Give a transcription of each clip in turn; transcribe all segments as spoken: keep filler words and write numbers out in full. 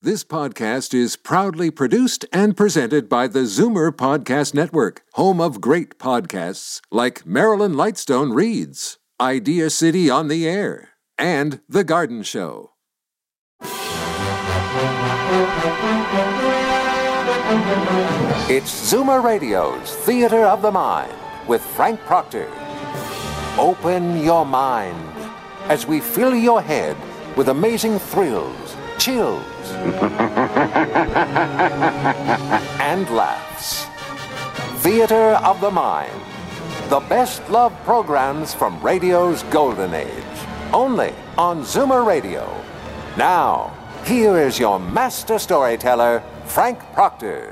This podcast is proudly produced and presented by the Zoomer Podcast Network, home of great podcasts like Marilyn Lightstone Reads, Idea City on the Air, and The Garden Show. It's Zoomer Radio's Theater of the Mind with Frank Proctor. Open your mind as we fill your head with amazing thrills, chills, and laughs. Theater of the Mind. The best love programs from radio's golden age. Only on Zoomer Radio. Now, here is your master storyteller, Frank Proctor.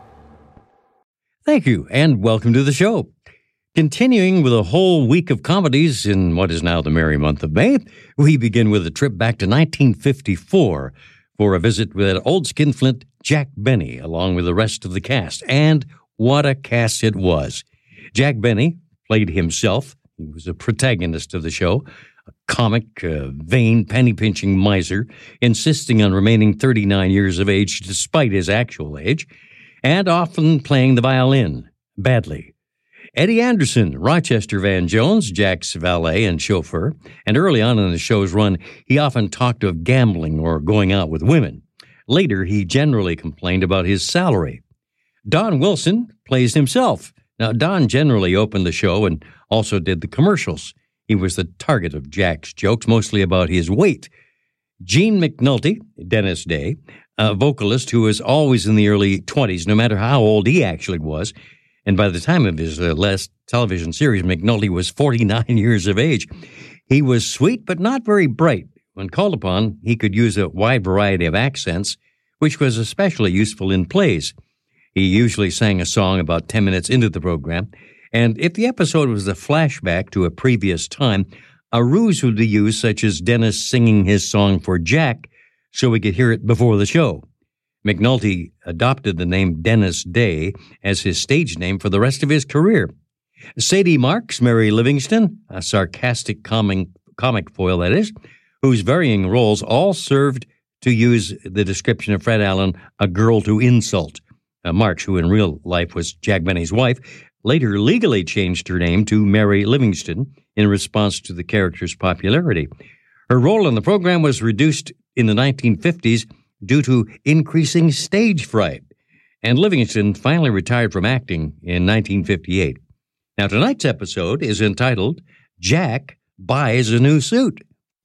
Thank you, and welcome to the show. Continuing with a whole week of comedies in what is now the merry month of May, we begin with a trip back to nineteen fifty-four for a visit with old skinflint Jack Benny, along with the rest of the cast. And what a cast it was. Jack Benny played himself. He was a protagonist of the show, a comic, uh, vain, penny-pinching miser, insisting on remaining thirty-nine years of age despite his actual age, and often playing the violin badly. Eddie Anderson, Rochester Van Jones, Jack's valet and chauffeur, and early on in the show's run, he often talked of gambling or going out with women. Later, he generally complained about his salary. Don Wilson plays himself. Now, Don generally opened the show and also did the commercials. He was the target of Jack's jokes, mostly about his weight. Gene McNulty, Dennis Day, a vocalist who was always in the early twenties, no matter how old he actually was. And by the time of his uh, last television series, McNulty was forty-nine years of age. He was sweet, but not very bright. When called upon, he could use a wide variety of accents, which was especially useful in plays. He usually sang a song about ten minutes into the program, and if the episode was a flashback to a previous time, a ruse would be used, such as Dennis singing his song for Jack, so we could hear it before the show. McNulty adopted the name Dennis Day as his stage name for the rest of his career. Sadie Marks, Mary Livingston, a sarcastic comic, comic foil, that is, whose varying roles all served to use the description of Fred Allen, a girl to insult. Uh, Marks, who in real life was Jack Benny's wife, later legally changed her name to Mary Livingston in response to the character's popularity. Her role in the program was reduced in the nineteen fifties due to increasing stage fright, and Livingston finally retired from acting in nineteen fifty-eight. Now, tonight's episode is entitled, Jack Buys a New Suit.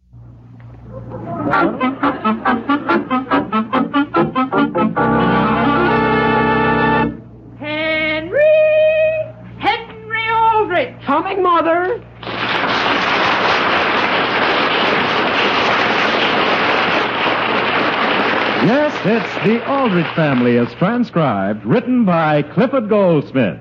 Henry! Henry Aldrich! Coming, Mother! Yes, it's The Aldrich Family as transcribed, written by Clifford Goldsmith.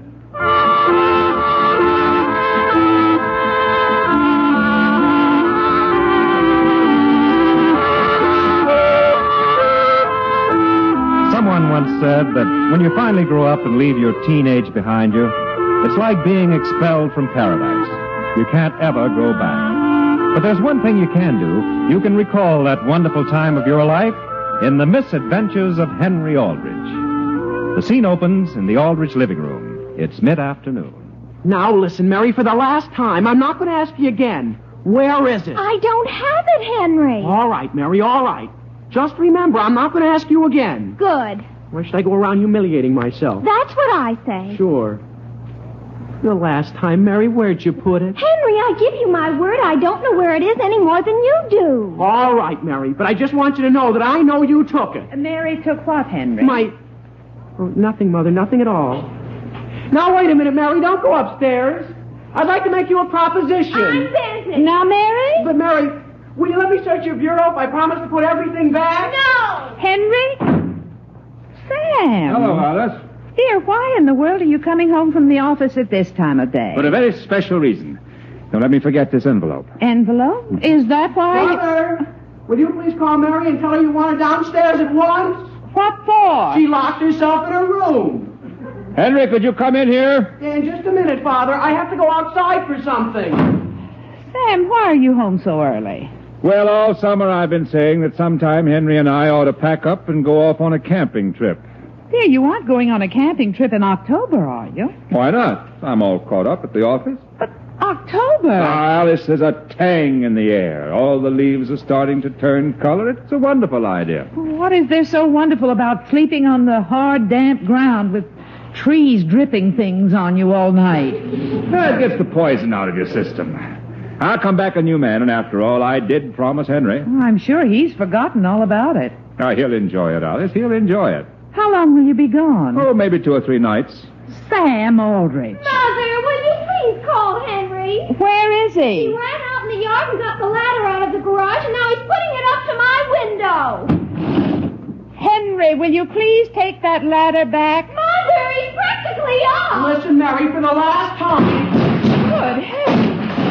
Someone once said that when you finally grow up and leave your teenage behind you, it's like being expelled from paradise. You can't ever go back. But there's one thing you can do. You can recall that wonderful time of your life in the misadventures of Henry Aldrich. The scene opens in the Aldrich living room. It's mid-afternoon. Now listen, Mary, for the last time, I'm not going to ask you again. Where is it? I don't have it, Henry. All right, Mary, all right. Just remember, I'm not going to ask you again. Good. Why should I go around humiliating myself? That's what I say. Sure. The last time, Mary, where'd you put it? Henry, I give you my word I don't know where it is any more than you do. All right, Mary, but I just want you to know that I know you took it. Mary took what, Henry? My... Oh, nothing, Mother, nothing at all. Now, wait a minute, Mary, don't go upstairs. I'd like to make you a proposition. I'm busy. Now, Mary? But, Mary, will you let me search your bureau if I promise to put everything back? No! Henry? Sam! Hello, Alice. Dear, why in the world are you coming home from the office at this time of day? For a very special reason. Don't let me forget this envelope. Envelope? Is that why... Mother, will you please call Mary and tell her you want her downstairs at once? What for? She locked herself in her room. Henry, could you come in here? In just a minute, Father. I have to go outside for something. Sam, why are you home so early? Well, all summer I've been saying that sometime Henry and I ought to pack up and go off on a camping trip. Dear, you aren't going on a camping trip in October, are you? Why not? I'm all caught up at the office. But October? Ah, Alice, there's a tang in the air. All the leaves are starting to turn color. It's a wonderful idea. What is there so wonderful about sleeping on the hard, damp ground with trees dripping things on you all night? That gets the poison out of your system. I'll come back a new man, and after all, I did promise Henry. Oh, I'm sure he's forgotten all about it. Oh, he'll enjoy it, Alice. He'll enjoy it. How long will you be gone? Oh, maybe two or three nights. Sam Aldrich. Mother, will you please call Henry? Where is he? He ran out in the yard and got the ladder out of the garage, and now he's putting it up to my window. Henry, will you please take that ladder back? Mother, he's practically up. Listen, Mary, for the last time. Good heavens.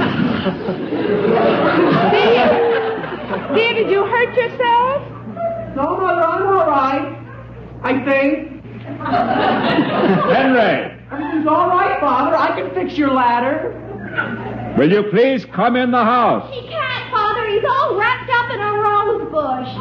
Dear, dear, did you hurt yourself? No, Mother, I'm all right. I think. Henry! Everything's all right, Father. I can fix your ladder. Will you please come in the house? He can't, Father. He's all wrapped up in a rose bush.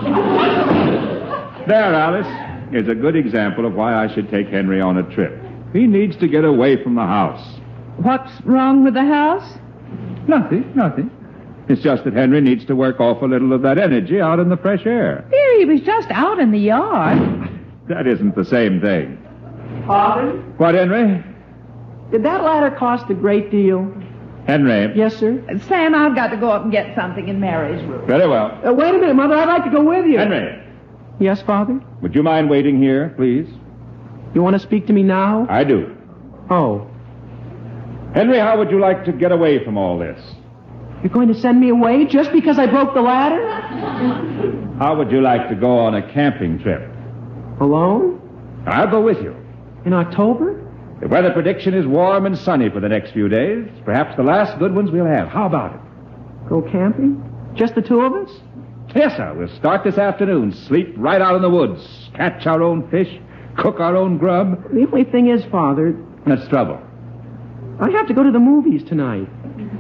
There, Alice, is a good example of why I should take Henry on a trip. He needs to get away from the house. What's wrong with the house? Nothing, nothing. It's just that Henry needs to work off a little of that energy out in the fresh air. Dear, he was just out in the yard. That isn't the same thing. Father, What, Henry? did that ladder cost a great deal? Henry. Yes, sir. Sam, I've got to go up and get something in Mary's room. Very well. Uh, wait a minute, Mother. I'd like to go with you. Henry, Yes, Father? would you mind waiting here, please? You want to speak to me now? I do. Oh. Henry, how would you like to get away from all this? You're going to send me away just because I broke the ladder? How would you like to go on a camping trip? Alone? I'll go with you. In October? The weather prediction is warm and sunny for the next few days. Perhaps the last good ones we'll have. How about it? Go camping? Just the two of us? Yes, sir. We'll start this afternoon. Sleep right out in the woods. Catch our own fish. Cook our own grub. The only thing is, Father, That's trouble. I have to go to the movies tonight.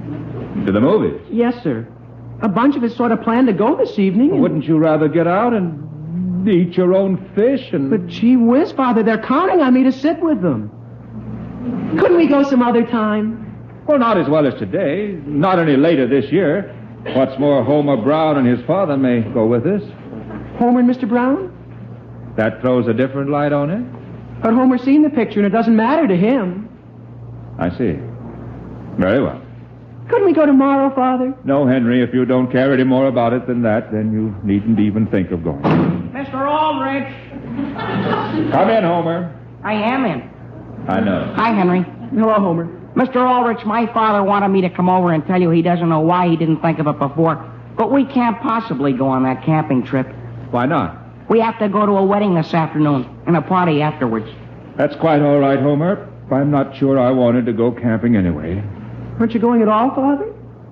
To the movies. Yes, sir. A bunch of us sort of planned to go this evening. and- Wouldn't you rather get out and eat your own fish and... But gee whiz, Father, they're counting on me to sit with them. Couldn't we go some other time? Well, not as well as today. Not any later this year. What's more, Homer Brown and his father may go with us. Homer and Mister Brown? That throws a different light on it. But Homer's seen the picture and it doesn't matter to him. I see. Very well. Couldn't we go tomorrow, Father? No, Henry, if you don't care any more about it than that, then you needn't even think of going. Mister Aldrich. Come in, Homer. I am in. I know. Hi, Henry. Hello, Homer. Mister Aldrich, my father wanted me to come over and tell you he doesn't know why he didn't think of it before, but we can't possibly go on that camping trip. Why not? We have to go to a wedding this afternoon and a party afterwards. That's quite all right, Homer. I'm not sure I wanted to go camping anyway. Aren't you going at all, Father?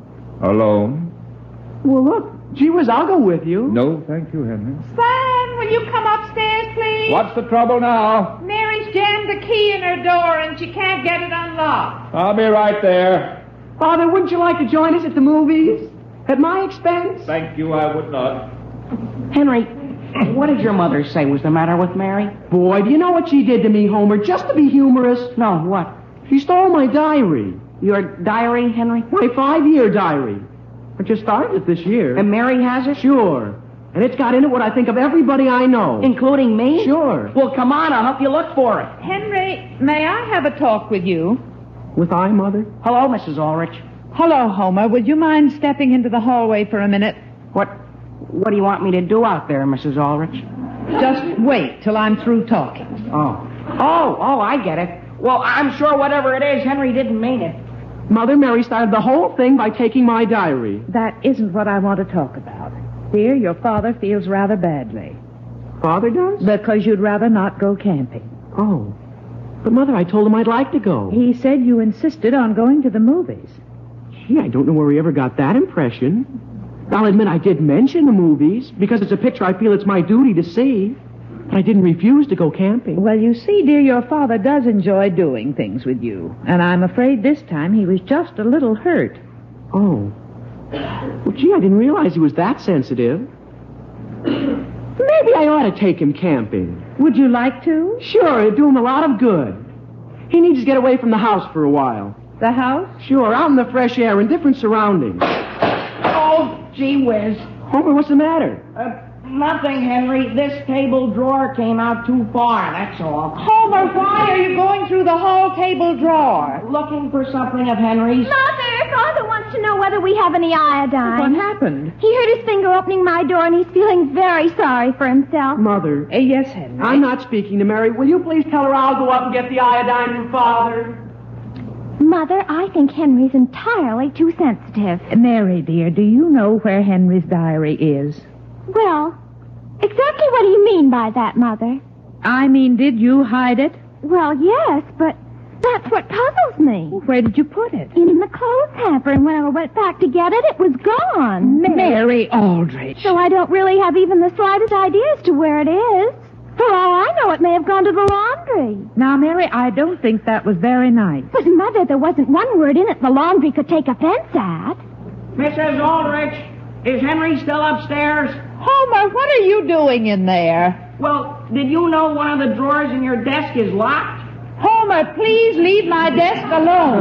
Alone? Well, look, gee whiz, I'll go with you. No, thank you, Henry. Sam, will you come upstairs, please? What's the trouble now? Mary's jammed the key in her door and she can't get it unlocked. I'll be right there. Father, wouldn't you like to join us at the movies? At my expense? Thank you, I would not. Henry, what did your mother say was the matter with Mary? Boy, do you know what she did to me, Homer, just to be humorous? No, what? She stole my diary. Your diary, Henry? My five-year diary. I just started it this year. And Mary has it? Sure. And it's got in it what I think of everybody I know. Including me? Sure. Well, come on, I'll help you look for it. Henry, may I have a talk with you? With I, Mother? Hello, Missus Ulrich. Hello, Homer. Would you mind stepping into the hallway for a minute? What, what do you want me to do out there, Missus Ulrich? Just wait till I'm through talking. Oh. Oh, oh, I get it. Well, I'm sure whatever it is, Henry didn't mean it. Mother, Mary started the whole thing by taking my diary. That isn't what I want to talk about. Dear, your father feels rather badly. Father does? Because you'd rather not go camping. Oh. But, Mother, I told him I'd like to go. He said you insisted on going to the movies. Gee, I don't know where he ever got that impression. I'll admit I did mention the movies, because it's a picture I feel it's my duty to see. But I didn't refuse to go camping. Well, you see, dear, your father does enjoy doing things with you. And I'm afraid this time he was just a little hurt. Oh. Well, gee, I didn't realize he was that sensitive. Maybe I ought to take him camping. Would you like to? Sure, it'd do him a lot of good. He needs to get away from the house for a while. The house? Sure, out in the fresh air in different surroundings. Oh, gee whiz. Homer, what's the matter? Uh, nothing, Henry. This table drawer came out too far, that's all. Homer, why are you going through the whole table drawer? Looking for something of Henry's. Mother, Father wants to know whether we have any iodine. What happened? He hurt his finger opening my door, and he's feeling very sorry for himself. Mother, Uh, yes, Henry. I'm not speaking to Mary. Will you please tell her I'll go up and get the iodine from Father? Mother, I think Henry's entirely too sensitive. Mary, dear, do you know where Henry's diary is? Well, exactly what do you mean by that, Mother? I mean, did you hide it? Well, yes, but that's what puzzles me. Where did you put it? In the clothes hamper, and when I went back to get it, it was gone. Mary Aldrich. So I don't really have even the slightest idea as to where it is. For all I know, it may have gone to the laundry. Now, Mary, I don't think that was very nice. But, Mother, there wasn't one word in it the laundry could take offense at. Missus Aldrich, is Henry still upstairs? Homer, what are you doing in there? Well, did you know one of the drawers in your desk is locked? Homer, please leave my desk alone.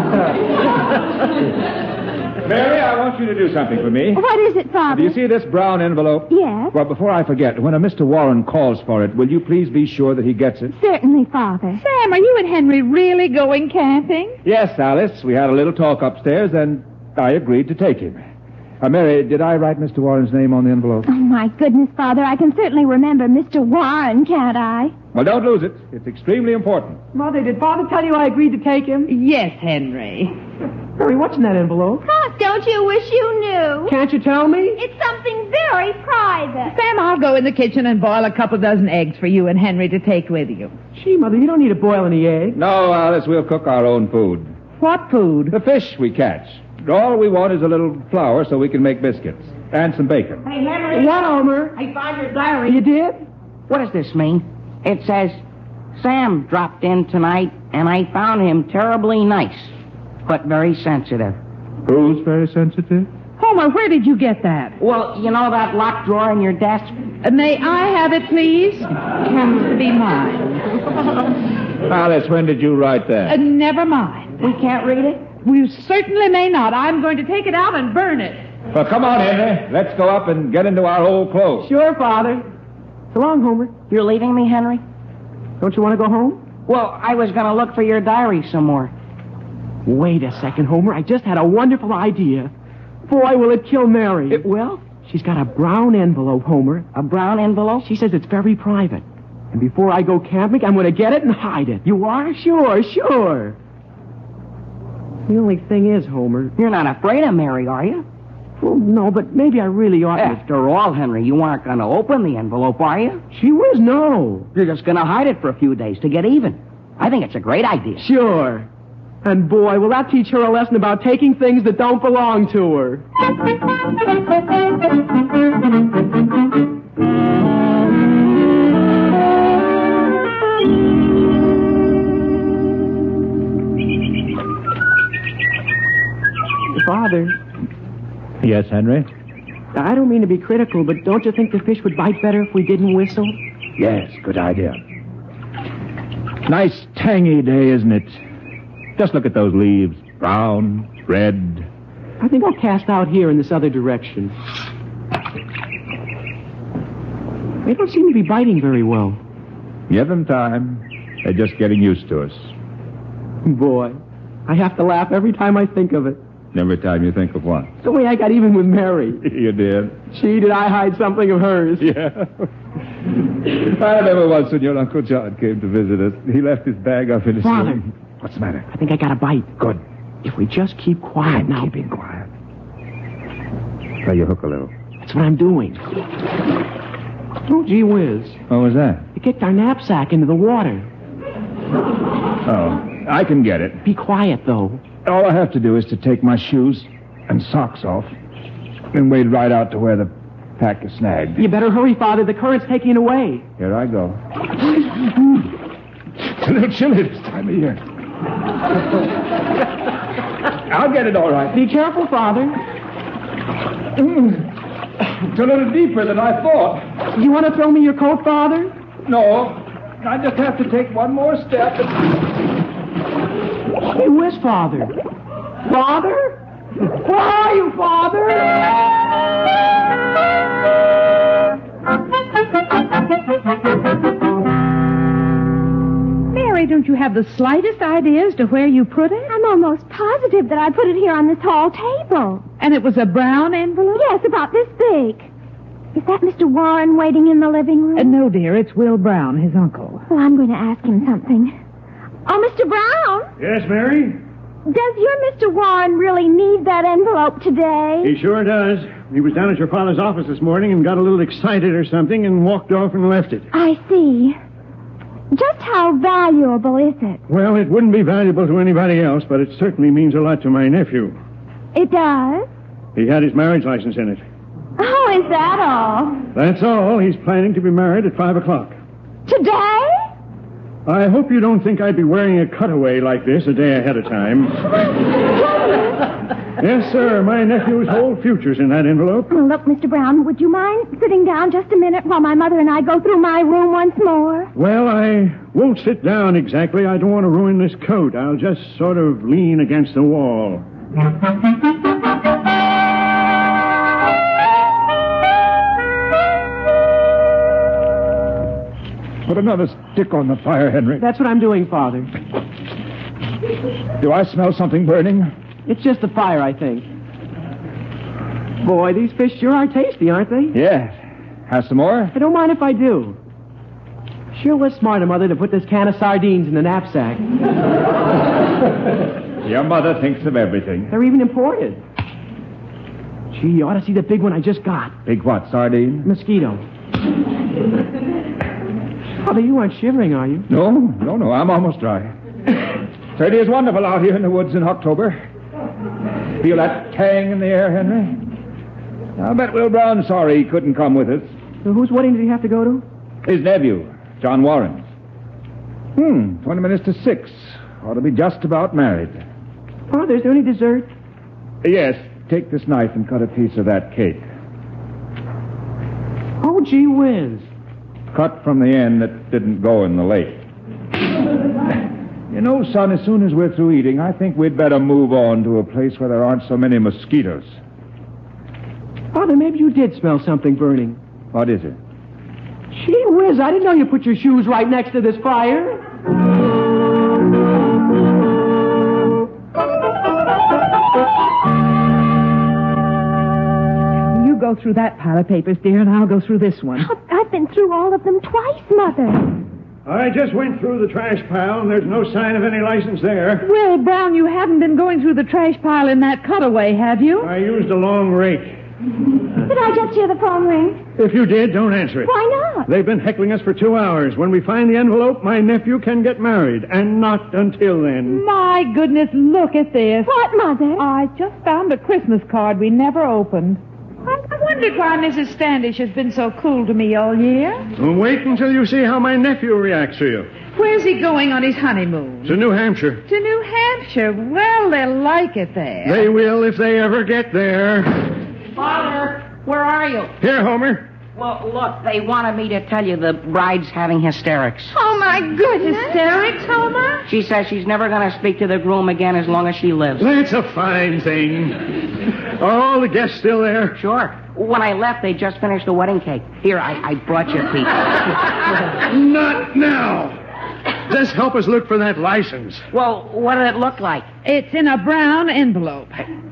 Mary, I want you to do something for me. What is it, Father? Do you see this brown envelope? Yes. Well, before I forget, when a Mister Warren calls for it, will you please be sure that he gets it? Certainly, Father. Sam, are you and Henry really going camping? Yes, Alice. We had a little talk upstairs, and I agreed to take him. Uh, Mary, did I write Mister Warren's name on the envelope? Oh, my goodness, Father, I can certainly remember Mister Warren, can't I? Well, don't lose it. It's extremely important. Mother, did Father tell you I agreed to take him? Yes, Henry. Mary, what's in that envelope? Gosh, don't you wish you knew? Can't you tell me? It's something very private. Sam, I'll go in the kitchen and boil a couple dozen eggs for you and Henry to take with you. Gee, Mother, you don't need to boil any eggs. No, Alice, we'll cook our own food. What food? The fish we catch. All we want is a little flour so we can make biscuits. And some bacon. Hey, Henry. What, Homer? I found your diary. You did? What does this mean? It says, Sam dropped in tonight, and I found him terribly nice, but very sensitive. Who's very sensitive? Homer, where did you get that? Well, you know that locked drawer in your desk? Uh, may I have it, please? Comes to be mine. Alice, when did you write that? Uh, never mind. We can't read it? We certainly may not. I'm going to take it out and burn it. Well, come on, Henry. Let's go up and get into our old clothes. Sure, Father. So long, Homer. You're leaving me, Henry? Don't you want to go home? Well, I was going to look for your diary some more. Wait a second, Homer. I just had a wonderful idea. Boy, will it kill Mary. It will? She's got a brown envelope, Homer. A brown envelope? She says it's very private. And before I go camping, I'm going to get it and hide it. You are? Sure, sure. The only thing is, Homer... You're not afraid of Mary, are you? Well, no, but maybe I really ought to... After all, Henry, you aren't going to open the envelope, are you? Gee whiz, no. You're just going to hide it for a few days to get even. I think it's a great idea. Sure. And boy, will that teach her a lesson about taking things that don't belong to her. Father. Yes, Henry? I don't mean to be critical, but don't you think the fish would bite better if we didn't whistle? Yes, good idea. Nice tangy day, isn't it? Just look at those leaves. Brown, red. I think I'll cast out here in this other direction. They don't seem to be biting very well. Give them time. They're just getting used to us. Boy, I have to laugh every time I think of it. Every time you think of what? The way I got even with Mary. You did? Gee, did I hide something of hers? Yeah. I remember once when your Uncle John came to visit us. He left his bag up in his Father. room. What's the matter? I think I got a bite. Good. If we just keep quiet I'm now. keeping quiet. Try your hook a little. That's what I'm doing. Oh, gee whiz. What was that? You kicked our knapsack into the water. Oh, I can get it. Be quiet, though. All I have to do is to take my shoes and socks off and wade right out to where the pack is snagged. You better hurry, Father. The current's taking it away. Here I go. It's a little chilly this time of year. I'll get it all right. Be careful, Father. It's a little deeper than I thought. You want to throw me your coat, Father? No, I just have to take one more step. Hey, where's Father? Father? Where are you, Father? Mary, don't you have the slightest idea as to where you put it? I'm almost positive that I put it here on this hall table. And it was a brown envelope? Yes, about this big. Is that Mister Warren waiting in the living room? Uh, no, dear, it's Will Brown, his uncle. Well, I'm going to ask him something. Oh, Mister Brown? Yes, Mary? Does your Mister Warren really need that envelope today? He sure does. He was down at your father's office this morning and got a little excited or something and walked off and left it. I see. Just how valuable is it? Well, it wouldn't be valuable to anybody else, but it certainly means a lot to my nephew. It does? He had his marriage license in it. Oh, is that all? That's all. He's planning to be married at five o'clock. Today? I hope you don't think I'd be wearing a cutaway like this a day ahead of time. Yes, sir. My nephew's whole future's in that envelope. Oh, look, Mister Brown, would you mind sitting down just a minute while my mother and I go through my room once more? Well, I won't sit down exactly. I don't want to ruin this coat. I'll just sort of lean against the wall. Put another stick on the fire, Henry. That's what I'm doing, Father. Do I smell something burning? It's just the fire, I think. Boy, these fish sure are tasty, aren't they? Yes. Have some more? I don't mind if I do. Sure was smart of Mother to put this can of sardines in the knapsack. Your mother thinks of everything. They're even imported. Gee, you ought to see the big one I just got. Big what, sardine? Mosquito. Father, you aren't shivering, are you? No, no, no. I'm almost dry. Certainly is wonderful out here in the woods in October. Feel that tang in the air, Henry? I'll bet Will Brown's sorry he couldn't come with us. So whose wedding did he have to go to? His nephew, John Warren's. Hmm, twenty minutes to six. Ought to be just about married. Father, is there any dessert? Yes, take this knife and cut a piece of that cake. Oh, gee whiz. Cut from the end that didn't go in the lake. You know, son, as soon as we're through eating, I think we'd better move on to a place where there aren't so many mosquitoes. Father, maybe you did smell something burning. What is it? Gee whiz, I didn't know you put your shoes right next to this fire. You go through that pile of papers, dear, and I'll go through this one. Oh, I've been through all of them twice, Mother. I just went through the trash pile, and there's no sign of any license there. Will Brown, you haven't been going through the trash pile in that cutaway, have you? I used a long rake. Did I just hear the phone ring? If you did, don't answer it. Why not? They've been heckling us for two hours. When we find the envelope, my nephew can get married, and not until then. My goodness, look at this. What, Mother? I just found a Christmas card we never opened. I wondered why Missus Standish has been so cool to me all year. Well, wait until you see how my nephew reacts to you. Where's he going on his honeymoon? To New Hampshire. To New Hampshire. Well, they'll like it there. They will if they ever get there. Father, where are you? Here, Homer. Well, look, they wanted me to tell you the bride's having hysterics. Oh, my goodness. Hysterics, Homer? She says she's never going to speak to the groom again as long as she lives. That's a fine thing. Are all the guests still there? Sure. When I left, they just finished the wedding cake. Here, I, I brought you a piece. Not now. Just help us look for that license. Well, what did it look like? It's in a brown envelope.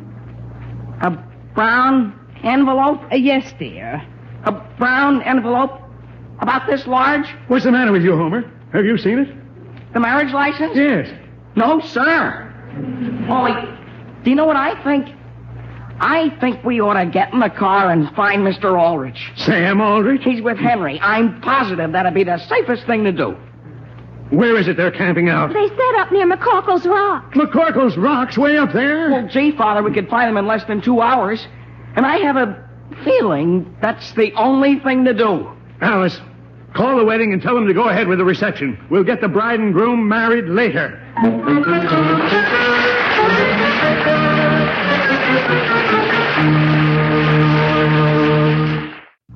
A brown envelope? Uh, yes, dear. A brown envelope? About this large? What's the matter with you, Homer? Have you seen it? The marriage license? Yes. No, sir. Ollie, do you know what I think? I think we ought to get in the car and find Mister Aldrich. Sam Aldrich? He's with Henry. I'm positive that'd be the safest thing to do. Where is it they're camping out? They set up near McCorkle's Rock. McCorkle's Rock's way up there? Well, gee, Father, we could find them in less than two hours. And I have a feeling that's the only thing to do. Alice, call the wedding and tell them to go ahead with the reception. We'll get the bride and groom married later.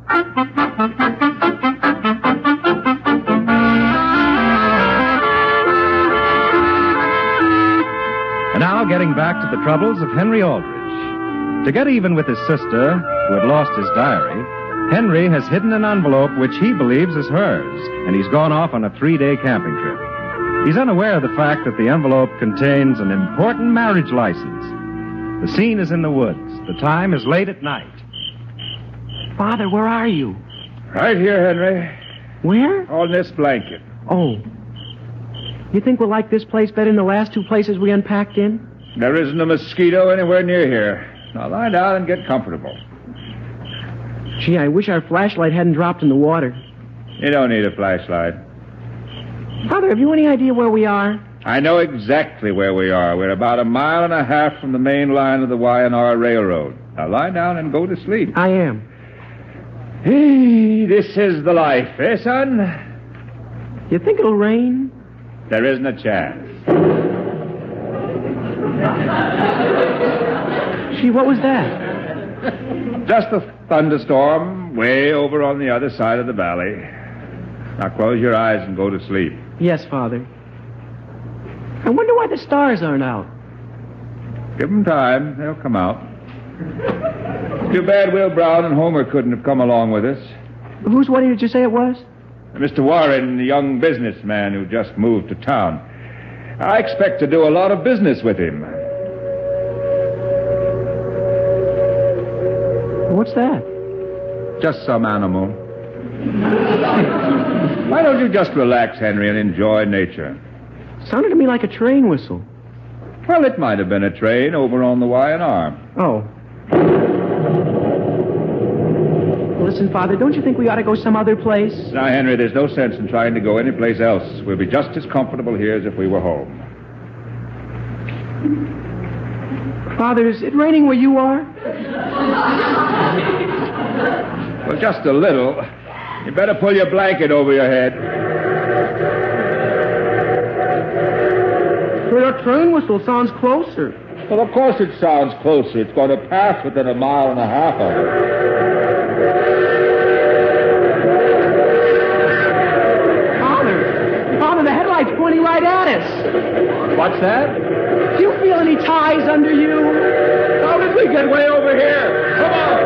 And now, getting back to the troubles of Henry Aldrich. To get even with his sister, who had lost his diary, Henry has hidden an envelope which he believes is hers, and he's gone off on a three-day camping trip. He's unaware of the fact that the envelope contains an important marriage license. The scene is in the woods. The time is late at night. Father, where are you? Right here, Henry. Where? On this blanket. Oh. You think we'll like this place better than the last two places we unpacked in? There isn't a mosquito anywhere near here. Now lie down and get comfortable. Gee, I wish our flashlight hadn't dropped in the water. You don't need a flashlight. Father, have you any idea where we are? I know exactly where we are. We're about a mile and a half from the main line of the Y and R Railroad. Now lie down and go to sleep. I am. Hey, this is the life, eh, son? You think it'll rain? There isn't a chance. Gee, what was that? Just a thunderstorm way over on the other side of the valley. Now close your eyes and go to sleep. Yes, Father. I wonder why the stars aren't out. Give them time. They'll come out. Too bad Will Brown and Homer couldn't have come along with us. Whose wedding did you say it was? Mister Warren, the young businessman who just moved to town. I expect to do a lot of business with him. What's that? Just some animal. Why don't you just relax, Henry, and enjoy nature? Sounded to me like a train whistle. Well, it might have been a train over on the Y and R. Oh. Listen, Father, don't you think we ought to go some other place? Now, Henry, there's no sense in trying to go anyplace else. We'll be just as comfortable here as if we were home. Father, is it raining where you are? Well, just a little. You better pull your blanket over your head. But our train whistle sounds closer. Well, of course it sounds closer. It's going to pass within a mile and a half of it. Father, Father, the headlight's pointing right at us. What's that? Do you feel any ties under you? How did we get way over here? Come on!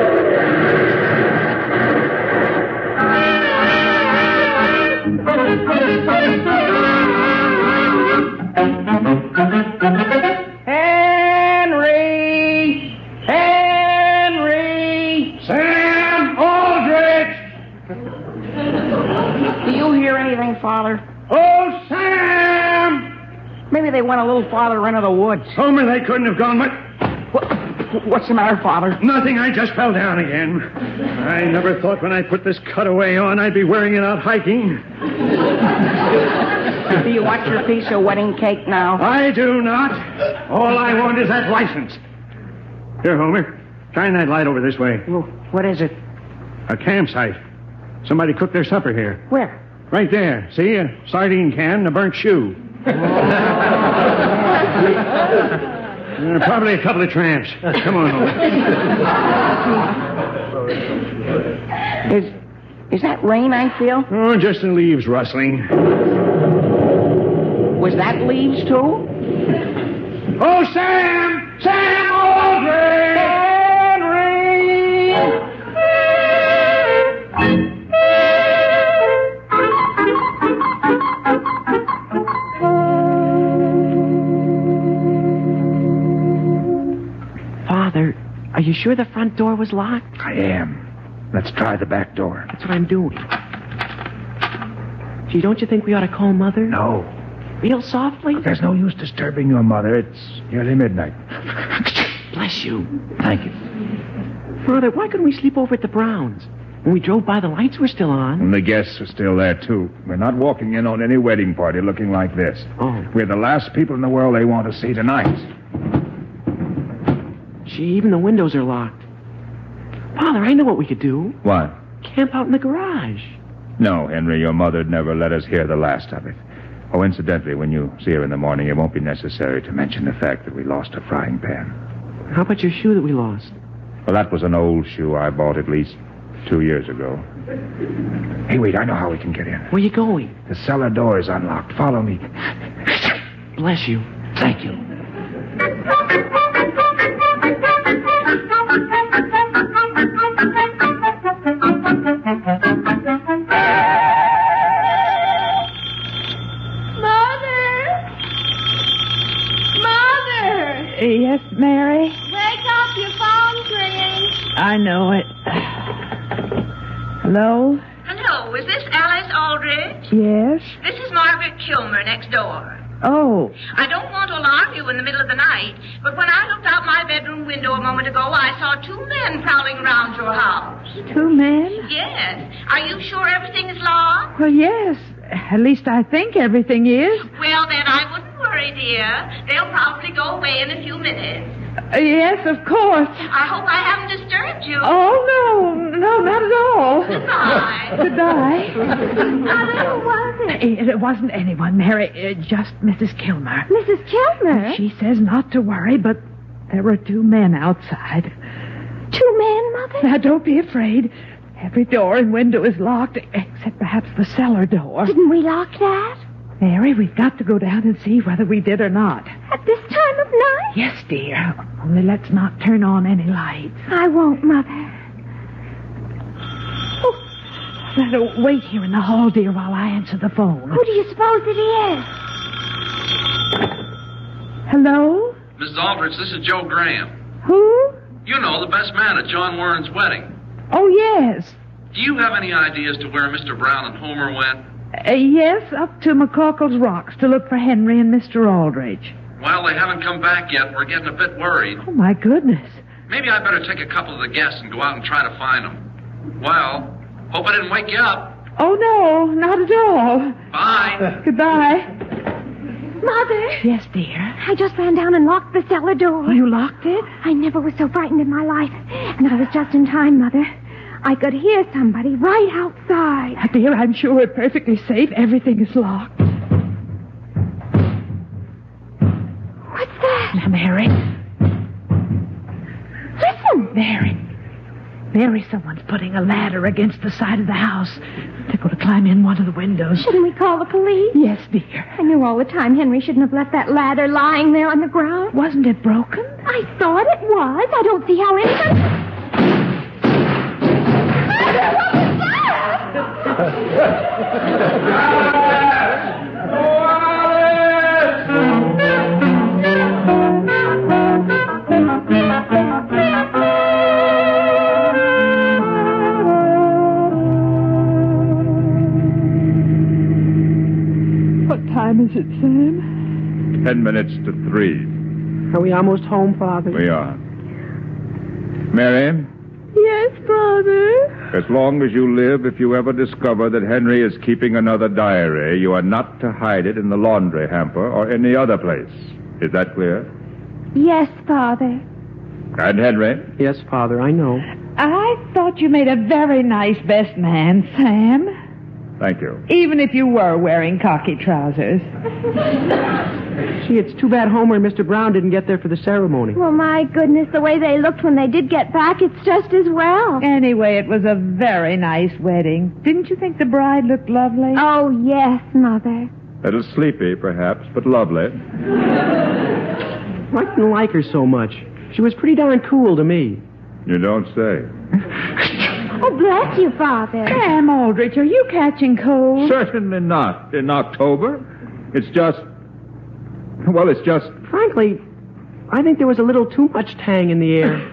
Henry! Henry! Sam Aldrich! Do you hear anything, Father? Oh, Sam! Maybe they went a little farther into the woods. Homer, they couldn't have gone much. What, what's the matter, Father? Nothing, I just fell down again. I never thought when I put this cutaway on I'd be wearing it out hiking. Do you want your piece of wedding cake now? I do not. All I want is that license. Here, Homer, shine that light over this way. Well, what is it? A campsite. Somebody cooked their supper here. Where? Right there. See, a sardine can and a burnt shoe. Uh, probably a couple of tramps. Come on, Homer. Is, is that rain I feel? Oh, just the leaves rustling. Was that leaves, too? Oh, Sam! Sam Aldrich! Father, are you sure the front door was locked? I am. Let's try the back door. That's what I'm doing. Gee, don't you think we ought to call Mother? No. Real softly? There's no use disturbing your mother. It's nearly midnight. Bless you. Thank you. Father, why couldn't we sleep over at the Browns? When we drove by, the lights were still on. And the guests are still there, too. We're not walking in on any wedding party looking like this. Oh. We're the last people in the world they want to see tonight. Gee, even the windows are locked. Father, I know what we could do. What? Camp out in the garage. No, Henry, your mother'd never let us hear the last of it. Oh, incidentally, when you see her in the morning, it won't be necessary to mention the fact that we lost a frying pan. How about your shoe that we lost? Well, that was an old shoe I bought, at least. Two years ago. Hey, wait, I know how we can get in. Where you going? The cellar door is unlocked. Follow me. Bless you. Thank you. Yes, Mary? Wake up, your phone's ringing. I know it. Hello? Hello, is this Alice Aldrich? Yes? This is Margaret Kilmer next door. Oh. I don't want to alarm you in the middle of the night, but when I looked out my bedroom window a moment ago, I saw two men prowling around your house. Two men? Yes. Are you sure everything is locked? Well, yes. At least I think everything is. Well, then I wouldn't worry, dear. They'll probably go away in a few minutes. Uh, yes, of course. I hope I haven't disturbed you. Oh, no. No, not at all. Goodbye. Goodbye. Mother, who was it? It, it wasn't anyone, Mary. Uh, just Missus Kilmer. Missus Kilmer? She says not to worry, but there were two men outside. Two men, Mother? Now, don't be afraid. Every door and window is locked, except perhaps the cellar door. Didn't we lock that? Mary, we've got to go down and see whether we did or not. At this time of night? Yes, dear. Only let's not turn on any lights. I won't, Mother. Oh, better wait here in the hall, dear, while I answer the phone. Who do you suppose it is? Hello? Missus Aldrich, this is Joe Graham. Who? You know, the best man at John Warren's wedding. Oh, yes. Do you have any idea as to where Mister Brown and Homer went? Uh, yes, up to McCorkle's Rocks to look for Henry and Mister Aldrich. Well, they haven't come back yet. We're getting a bit worried. Oh, my goodness. Maybe I better take a couple of the guests and go out and try to find them. Well, hope I didn't wake you up. Oh, no, not at all. Bye. Goodbye. Mother. Yes, dear? I just ran down and locked the cellar door. Oh, you locked it? I never was so frightened in my life. And I was just in time, Mother. I could hear somebody right outside. Oh, dear, I'm sure we're perfectly safe. Everything is locked. What's that? Now, Mary. Listen. Mary. Mary, someone's putting a ladder against the side of the house. They're going to climb in one of the windows. Shouldn't we call the police? Yes, dear. I knew all the time Henry shouldn't have left that ladder lying there on the ground. Wasn't it broken? I thought it was. I don't see how anybody... Mother, what was What time is it, Sam? Ten minutes to three. Are we almost home, Father? We are. Mary? Yes, Father. As long as you live, if you ever discover that Henry is keeping another diary, you are not to hide it in the laundry hamper or any other place. Is that clear? Yes, Father. And Henry? Yes, Father, I know. I thought you made a very nice best man, Sam. Thank you. Even if you were wearing khaki trousers. Gee, it's too bad Homer and Mister Brown didn't get there for the ceremony. Well, my goodness, the way they looked when they did get back, it's just as well. Anyway, it was a very nice wedding. Didn't you think the bride looked lovely? Oh, yes, Mother. A little sleepy, perhaps, but lovely. I didn't like her so much. She was pretty darn cool to me. You don't say. Oh, bless you, Father. Sam Aldrich, are you catching cold? Certainly not. In October. It's just... Well, it's just... Frankly, I think there was a little too much tang in the air.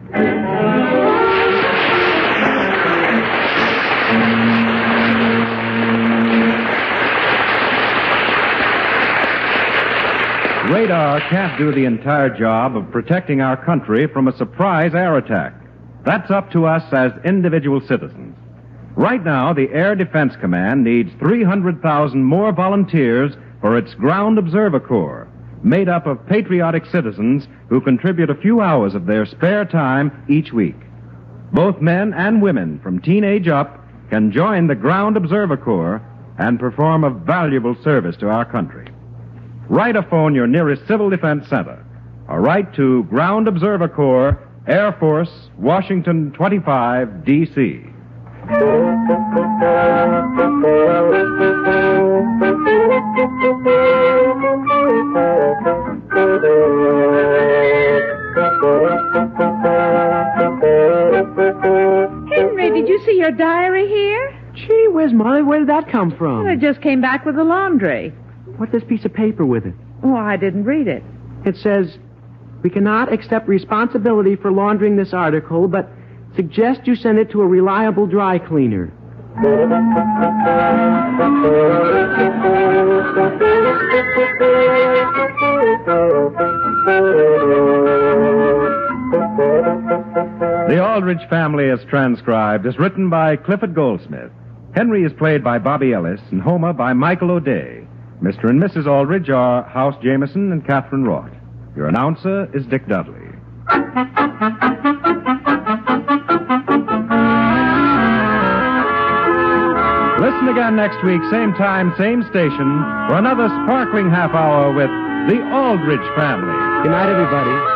Radar can't do the entire job of protecting our country from a surprise air attack. That's up to us as individual citizens. Right now, the Air Defense Command needs three hundred thousand more volunteers for its Ground Observer Corps, made up of patriotic citizens who contribute a few hours of their spare time each week. Both men and women from teenage up can join the Ground Observer Corps and perform a valuable service to our country. Write a phone your nearest Civil Defense Center, or write to Ground Observer Corps, Air Force, Washington twenty-five, D C Henry, did you see your diary here? Gee whiz, Molly, where did that come from? Well, I just came back with the laundry. What's this piece of paper with it? Oh, I didn't read it. It says, we cannot accept responsibility for laundering this article, but suggest you send it to a reliable dry cleaner. The Aldrich Family as transcribed is written by Clifford Goldsmith. Henry is played by Bobby Ellis and Homer by Michael O'Day. Mister and Missus Aldrich are House Jameson and Catherine Roth. Your announcer is Dick Dudley. Listen again next week, same time, same station, for another sparkling half hour with the Aldrich Family. Good night, everybody.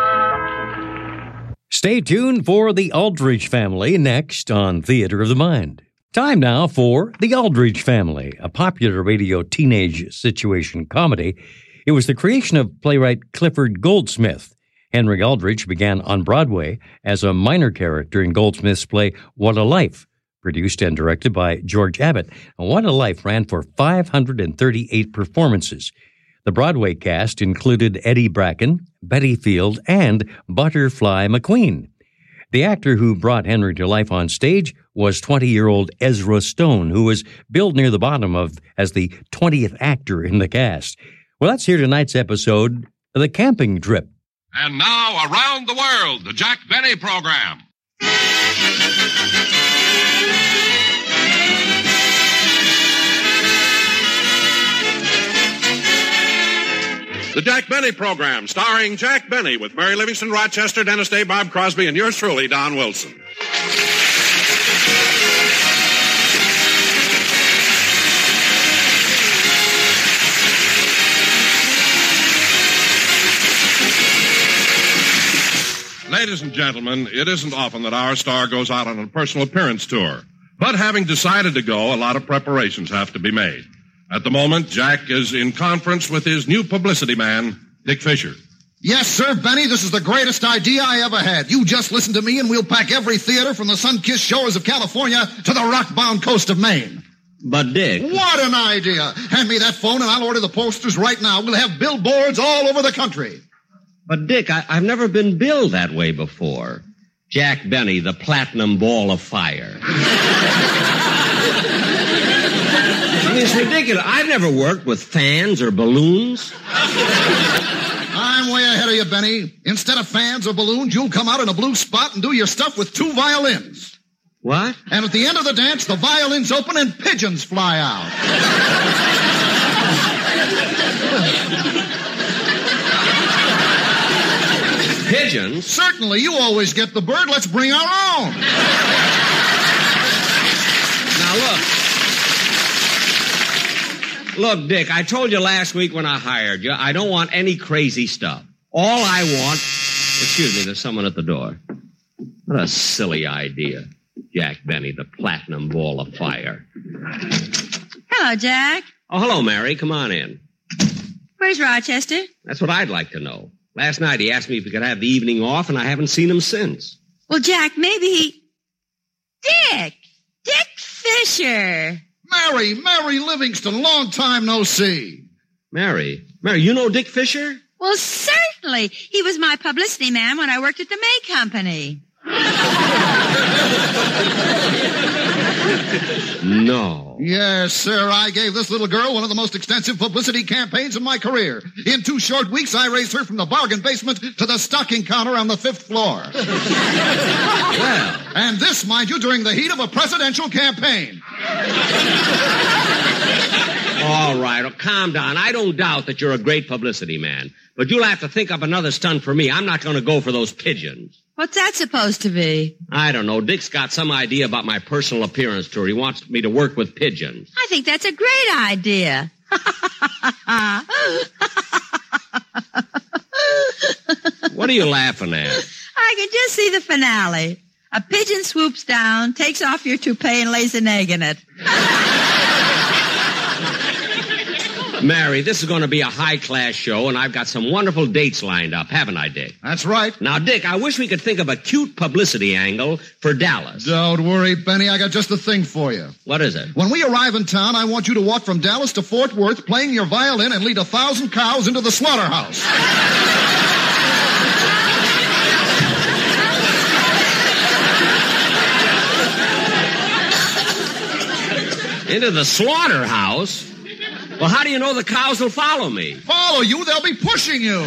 Stay tuned for The Aldrich Family next on Theater of the Mind. Time now for The Aldrich Family, a popular radio teenage situation comedy. It was the creation of playwright Clifford Goldsmith. Henry Aldrich began on Broadway as a minor character in Goldsmith's play What a Life, produced and directed by George Abbott. And What a Life ran for five hundred thirty-eight performances. The Broadway cast included Eddie Bracken, Betty Field, and Butterfly McQueen. The actor who brought Henry to life on stage was twenty-year-old Ezra Stone, who was billed near the bottom of as the twentieth actor in the cast. Well, let's hear tonight's episode, The Camping Trip. And now, Around the World, the Jack Benny Program. The Jack Benny Program, starring Jack Benny with Mary Livingston, Rochester, Dennis Day, Bob Crosby, and yours truly, Don Wilson. Ladies and gentlemen, it isn't often that our star goes out on a personal appearance tour. But having decided to go, a lot of preparations have to be made. At the moment, Jack is in conference with his new publicity man, Dick Fisher. Yes, sir, Benny, this is the greatest idea I ever had. You just listen to me and we'll pack every theater from the sun-kissed shores of California to the rock-bound coast of Maine. But, Dick... What an idea! Hand me that phone and I'll order the posters right now. We'll have billboards all over the country. But, Dick, I, I've never been billed that way before. Jack Benny, the platinum ball of fire. I mean, it's ridiculous. I've never worked with fans or balloons. I'm way ahead of you, Benny. Instead of fans or balloons, you'll come out in a blue spot and do your stuff with two violins. What? And at the end of the dance, the violins open and pigeons fly out. Pigeons? Certainly. You always get the bird. Let's bring our own. Now, look. Look, Dick, I told you last week when I hired you, I don't want any crazy stuff. All I want... Excuse me, there's someone at the door. What a silly idea. Jack Benny, the platinum ball of fire. Hello, Jack. Oh, hello, Mary. Come on in. Where's Rochester? That's what I'd like to know. Last night he asked me if he could have the evening off, and I haven't seen him since. Well, Jack, maybe he... Dick! Dick Fisher! Mary, Mary Livingston, long time no see. Mary? Mary, you know Dick Fisher? Well, certainly. He was my publicity man when I worked at the May Company. No. Yes, sir. I gave this little girl one of the most extensive publicity campaigns of my career. In two short weeks, I raised her from the bargain basement to the stocking counter on the fifth floor. Well. And this, mind you, during the heat of a presidential campaign. All right, well, calm down. I don't doubt that you're a great publicity man. But you'll have to think up another stunt for me. I'm not going to go for those pigeons. What's that supposed to be? I don't know. Dick's got some idea about my personal appearance tour. He wants me to work with pigeons. I think that's a great idea. What are you laughing at? I can just see the finale. A pigeon swoops down, takes off your toupee, and lays an egg in it. Mary, this is going to be a high-class show, and I've got some wonderful dates lined up, haven't I, Dick? That's right. Now, Dick, I wish we could think of a cute publicity angle for Dallas. Don't worry, Benny. I got just the thing for you. What is it? When we arrive in town, I want you to walk from Dallas to Fort Worth playing your violin and lead a thousand cows into the slaughterhouse. Into the slaughterhouse? Well, how do you know the cows will follow me? Follow you? They'll be pushing you.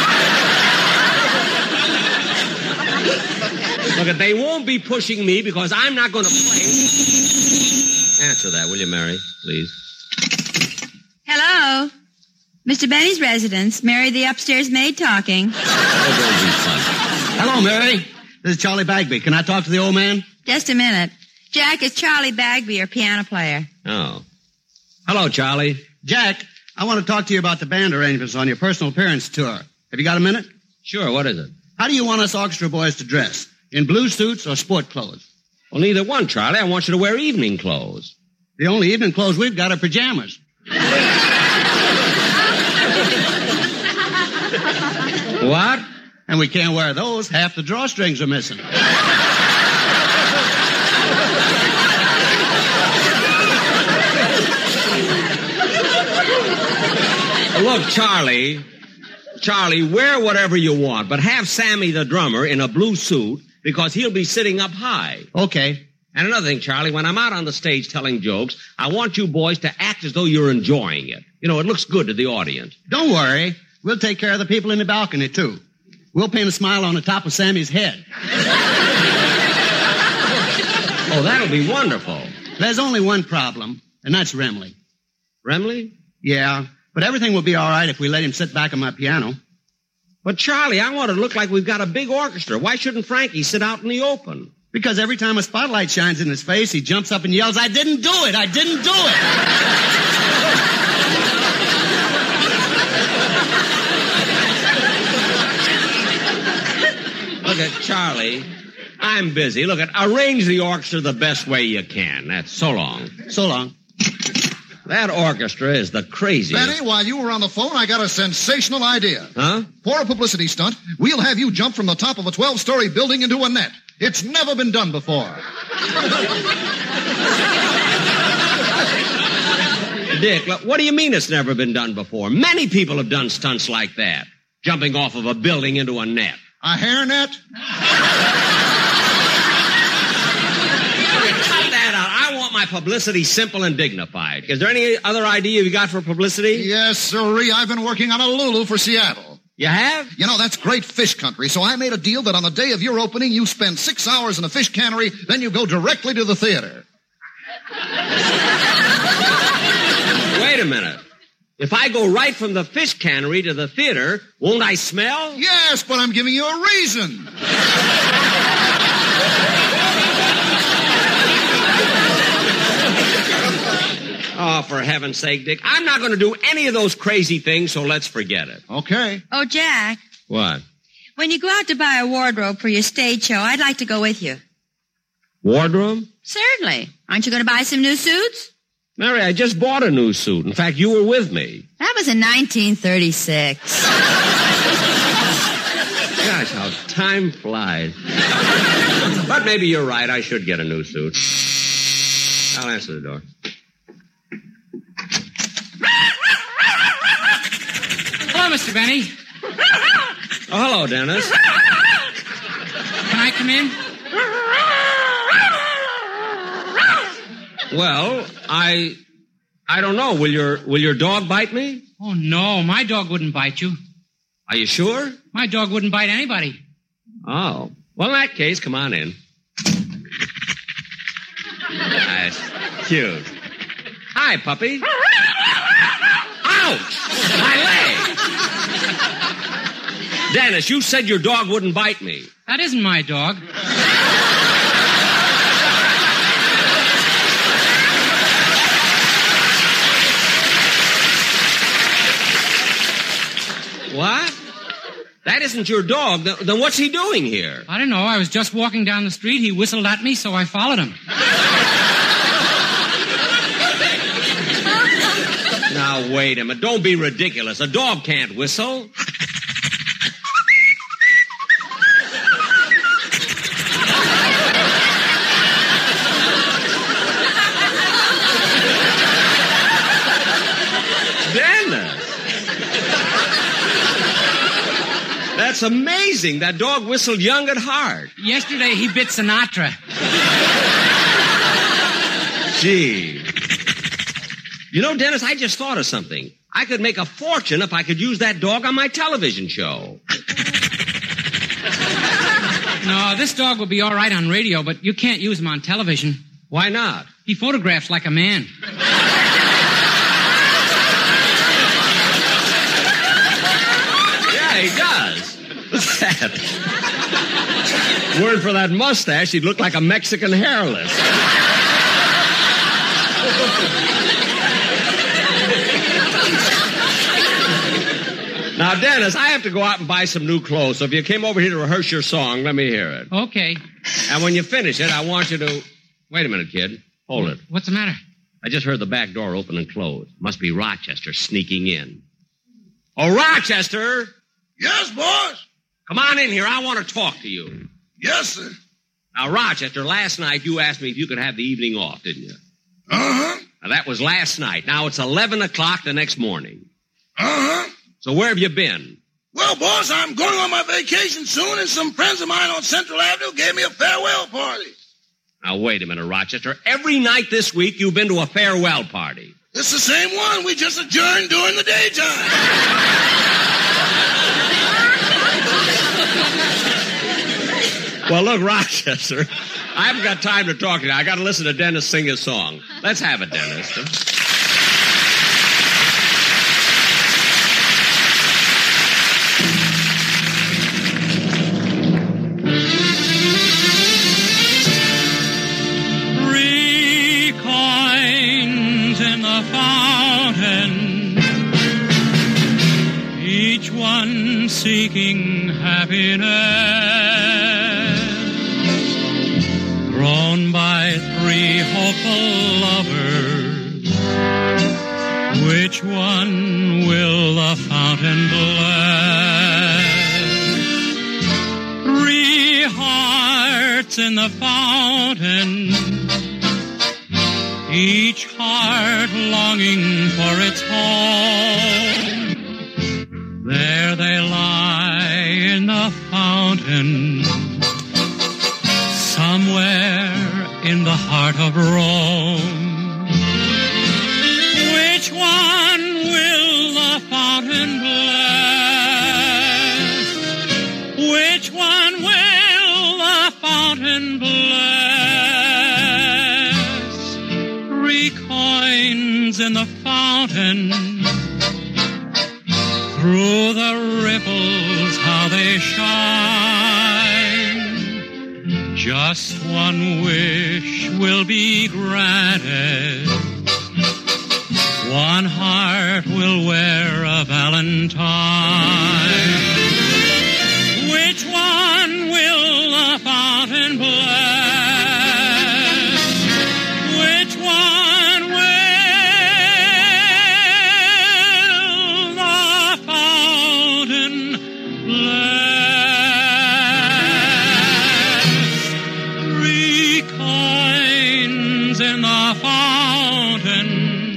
Look, they won't be pushing me because I'm not going to play. Answer that, will you, Mary, please? Hello? Mister Benny's residence. Mary, the upstairs maid, talking. Hello, Mary. This is Charlie Bagby. Can I talk to the old man? Just a minute. Jack, it's Charlie Bagby, your piano player. Oh. Hello, Charlie. Jack, I want to talk to you about the band arrangements on your personal appearance tour. Have you got a minute? Sure, what is it? How do you want us orchestra boys to dress? In blue suits or sport clothes? Well, neither one, Charlie. I want you to wear evening clothes. The only evening clothes we've got are pajamas. What? And we can't wear those. Half the drawstrings are missing. Look, Charlie, Charlie, wear whatever you want, but have Sammy the drummer in a blue suit because he'll be sitting up high. Okay. And another thing, Charlie, when I'm out on the stage telling jokes, I want you boys to act as though you're enjoying it. You know, it looks good to the audience. Don't worry. We'll take care of the people in the balcony, too. We'll paint a smile on the top of Sammy's head. Oh, that'll be wonderful. There's only one problem, and that's Remley. Remley? Yeah. But everything will be all right if we let him sit back on my piano. But, Charlie, I want it to look like we've got a big orchestra. Why shouldn't Frankie sit out in the open? Because every time a spotlight shines in his face, he jumps up and yells, I didn't do it! I didn't do it! Look at Charlie. I'm busy. Look at, arrange the orchestra the best way you can. That's so long. So long. That orchestra is the craziest. Benny, while you were on the phone, I got a sensational idea. Huh? For a publicity stunt, we'll have you jump from the top of a twelve-story building into a net. It's never been done before. Dick, look, what do you mean it's never been done before? Many people have done stunts like that. Jumping off of a building into a net. A hairnet? Cut that out. I want my publicity simple and dignified. Is there any other idea you got for publicity? Yes, sirree. I've been working on a Lulu for Seattle. You have? You know, that's great fish country, so I made a deal that on the day of your opening, you spend six hours in a fish cannery, then you go directly to the theater. Wait a minute. If I go right from the fish cannery to the theater, won't I smell? Yes, but I'm giving you a reason. Oh, for heaven's sake, Dick. I'm not going to do any of those crazy things, so let's forget it. Okay. Oh, Jack. What? When you go out to buy a wardrobe for your stage show, I'd like to go with you. Wardrobe? Certainly. Aren't you going to buy some new suits? Mary, I just bought a new suit. In fact, you were with me. That was in nineteen thirty-six. Gosh, how time flies. But maybe you're right. I should get a new suit. I'll answer the door. Hello, Mister Benny. Oh, hello, Dennis. Can I come in? Well, I... I don't know. Will your will your dog bite me? Oh, no. My dog wouldn't bite you. Are you sure? My dog wouldn't bite anybody. Oh. Well, in that case, come on in. That's cute. Hi, puppy. Ouch! My leg! Dennis, you said your dog wouldn't bite me. That isn't my dog. What? That isn't your dog. Then, then what's he doing here? I don't know. I was just walking down the street. He whistled at me, so I followed him. Now, wait a minute. Don't be ridiculous. A dog can't whistle. That's amazing. That dog whistled young at heart. Yesterday, he bit Sinatra. Gee. You know, Dennis, I just thought of something. I could make a fortune if I could use that dog on my television show. No, this dog will be all right on radio, but you can't use him on television. Why not? He photographs like a man. Yeah, he does. What's that? Word for that mustache, he'd look like a Mexican hairless. Now, Dennis, I have to go out and buy some new clothes, so if you came over here to rehearse your song, let me hear it. Okay. And when you finish it, I want you to... Wait a minute, kid. Hold it. What's the matter? I just heard the back door open and close. Must be Rochester sneaking in. Oh, Rochester! Yes, boss? Come on in here. I want to talk to you. Yes, sir. Now, Rochester, last night you asked me if you could have the evening off, didn't you? Uh-huh. Now, that was last night. Now it's eleven o'clock the next morning. Uh-huh. So where have you been? Well, boss, I'm going on my vacation soon, and some friends of mine on Central Avenue gave me a farewell party. Now, wait a minute, Rochester. Every night this week you've been to a farewell party. It's the same one. We just adjourned during the daytime. Well, look, Rochester, I haven't got time to talk to you. I got to listen to Dennis sing his song. Let's have it, Dennis. Three coins in the fountain, each one seeking happiness. Thrown by three hopeful lovers, which one will the fountain bless? Three hearts in the fountain, each heart longing for its home. There they lie in the fountain, somewhere in the heart of Rome. Which one will the fountain bless? Which one will the fountain bless? Three coins in the fountain, through the ripples how they shine. Just one wish will be granted. One heart will wear a valentine. Which one will the fountain bless? Which one will the fountain bless? Three coins in the fountain,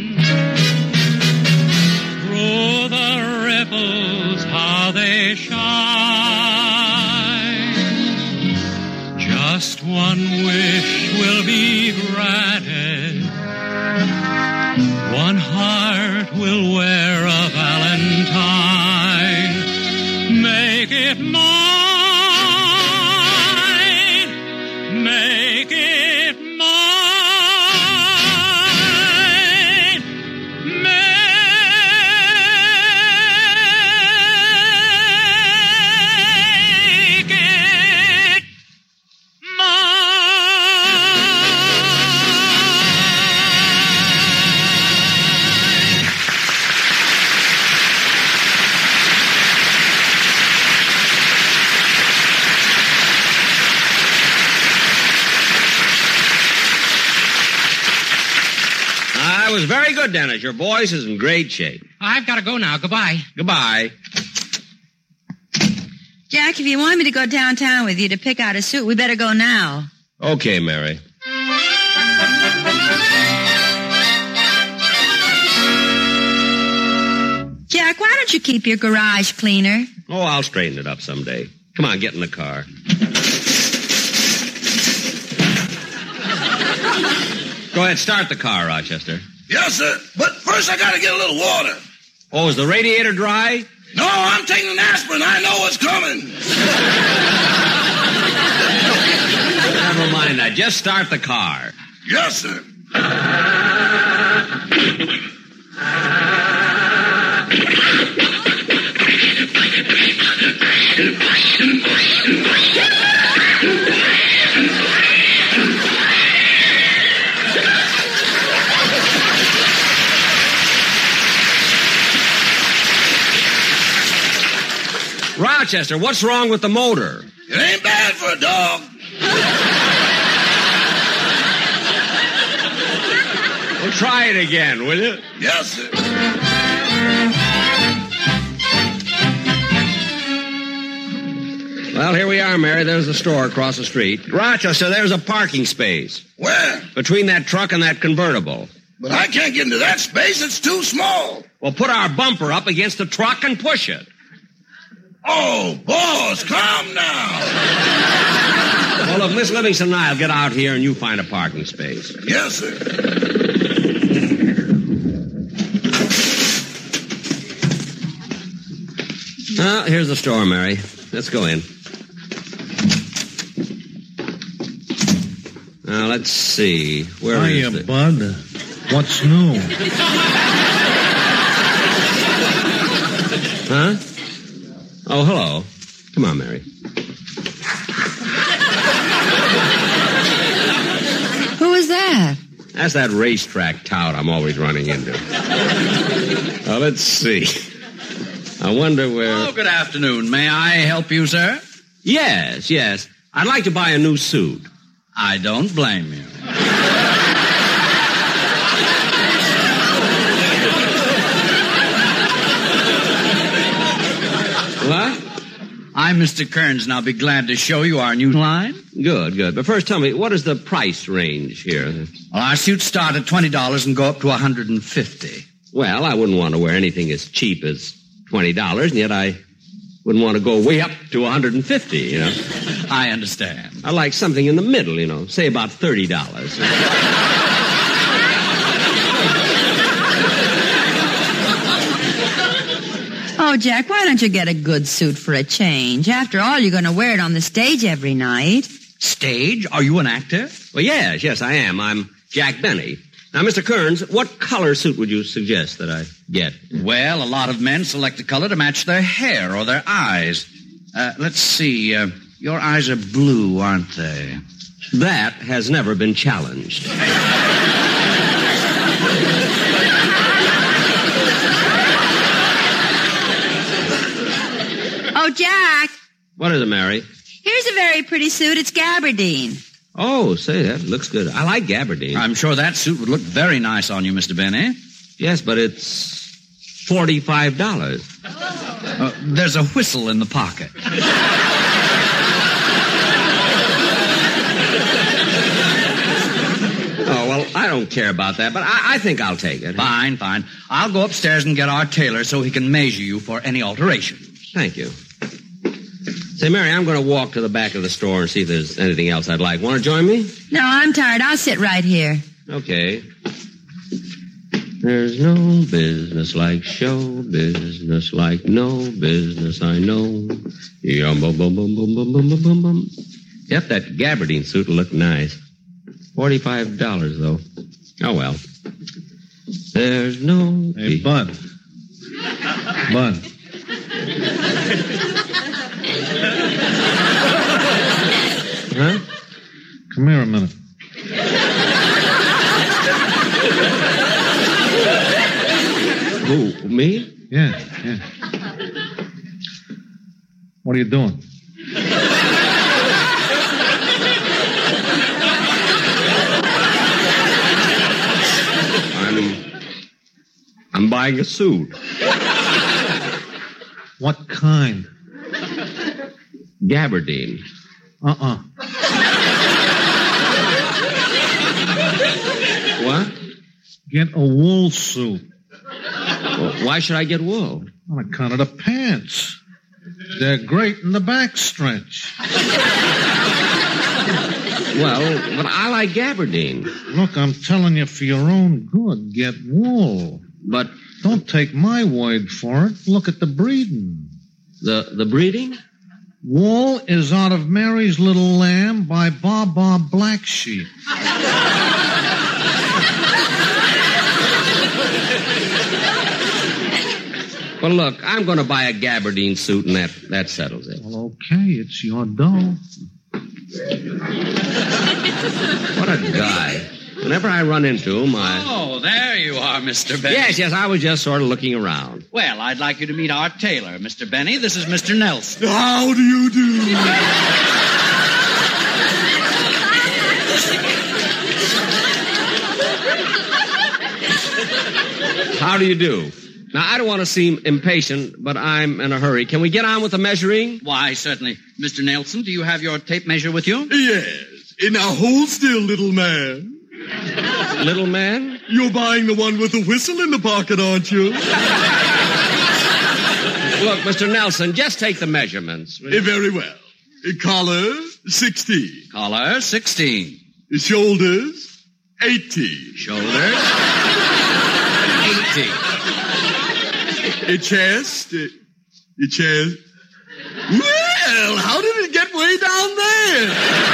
through the ripples how they shine. Just one wish will be granted. One heart will wear a valentine. Make it mine. Make it mine. Make it mine. Very good, Dennis. Your voice is in great shape. I've got to go now. Goodbye. Goodbye. Jack, if you want me to go downtown with you to pick out a suit, we better go now. Okay, Mary. Jack, why don't you keep your garage cleaner? Oh, I'll straighten it up someday. Come on, get in the car. Go ahead, start the car, Rochester. Yes, sir. But first I gotta get a little water. Oh, is the radiator dry? No, I'm taking an aspirin. I know what's coming. Never mind that. Just start the car. Yes, sir. Rochester, what's wrong with the motor? It ain't bad for a dog. Well, try it again, will you? Yes, sir. Well, here we are, Mary. There's the store across the street. Rochester, there's a parking space. Where? Between that truck and that convertible. But I can't get into that space. It's too small. Well, put our bumper up against the truck and push it. Oh, boss, calm now. Well, look, Miss Livingston and I'll get out here and you find a parking space. Yes, sir. Well, here's the store, Mary. Let's go in. Now, let's see. Where is Hiya, it? Bud. What's new? Huh? Oh, hello. Come on, Mary. Who is that? That's that racetrack tout I'm always running into. Well, let's see. I wonder where... Oh, good afternoon. May I help you, sir? Yes, yes. I'd like to buy a new suit. I don't blame you. What? I'm Mister Kearns, and I'll be glad to show you our new line. Good, good. But first tell me, what is the price range here? Well, our suits start at twenty dollars and go up to one hundred fifty dollars. Well, I wouldn't want to wear anything as cheap as twenty dollars, and yet I wouldn't want to go way up to one hundred fifty dollars, you know. I understand. I like something in the middle, you know, say about thirty dollars. Oh, Jack, why don't you get a good suit for a change? After all, you're going to wear it on the stage every night. Stage? Are you an actor? Well, yes, yes, I am. I'm Jack Benny. Now, Mister Kearns, what color suit would you suggest that I get? Well, a lot of men select a color to match their hair or their eyes. Uh, let's see. Uh, your eyes are blue, aren't they? That has never been challenged. Oh, Jack. What is it, Mary? Here's a very pretty suit. It's gabardine. Oh, say, that looks good. I like gabardine. I'm sure that suit would look very nice on you, Mister Benny. Yes, but it's forty-five dollars. Uh, there's a whistle in the pocket. Oh, well, I don't care about that, but I, I think I'll take it. Fine, fine. I'll go upstairs and get our tailor so he can measure you for any alterations. Thank you. Say, Mary, I'm going to walk to the back of the store and see if there's anything else I'd like. Want to join me? No, I'm tired. I'll sit right here. Okay. There's no business like show business, like no business I know. Yum, bum, bum, bum, bum, bum, bum, bum, bum. Yep, that gabardine suit will look nice. Forty-five dollars, though. Oh, well. There's no... Hey, Bud. Bud. Huh? Come here a minute. Who, me? Yeah, yeah. What are you doing? I'm I'm buying a suit. What kind? Gabardine. Uh-uh. What? Get a wool suit. Well, why should I get wool? On account of the pants. They're great in the back stretch. Well, but I like gabardine. Look, I'm telling you for your own good, get wool. But don't take my word for it. Look at the breeding. The the breeding? Wool is out of Mary's Little Lamb by Bob Bob Black Sheep. Well, look, I'm going to buy a gabardine suit, and that, that settles it. Well, okay, it's your dough. What a guy. Whenever I run into him, I... Oh, there you are, Mister Benny. Yes, yes, I was just sort of looking around. Well, I'd like you to meet our tailor, Mister Benny. This is Mister Nelson. How do you do? How do you do? Now, I don't want to seem impatient, but I'm in a hurry. Can we get on with the measuring? Why, certainly. Mister Nelson, do you have your tape measure with you? Yes. Now, hold still, little man. Little man? You're buying the one with the whistle in the pocket, aren't you? Look, Mister Nelson, just take the measurements. Eh, very well. Eh, collar, sixteen. Collar, sixteen. Eh, shoulders, eighteen. Shoulders, eighteen. A chest, a, a chest. Well, how did it get way down there?